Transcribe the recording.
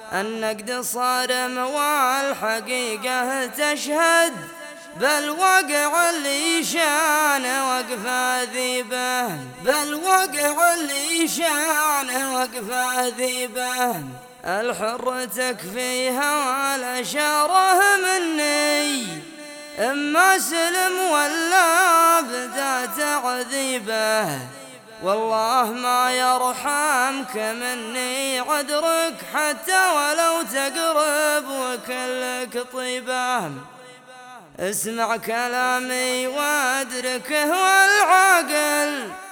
النقد صارم والحقيقة تشهد بالوقع اللي شان وقف ذيبه، بالوقع اللي شان وقف ذيبه. الحر تكفيها والأشاره مني، إما سلم ولا بدا تعذيبه. والله ما يرحمك مني عذرك حتى ولو تقرب وكلك طيبه. اسمع كلامي وادركه والعاقل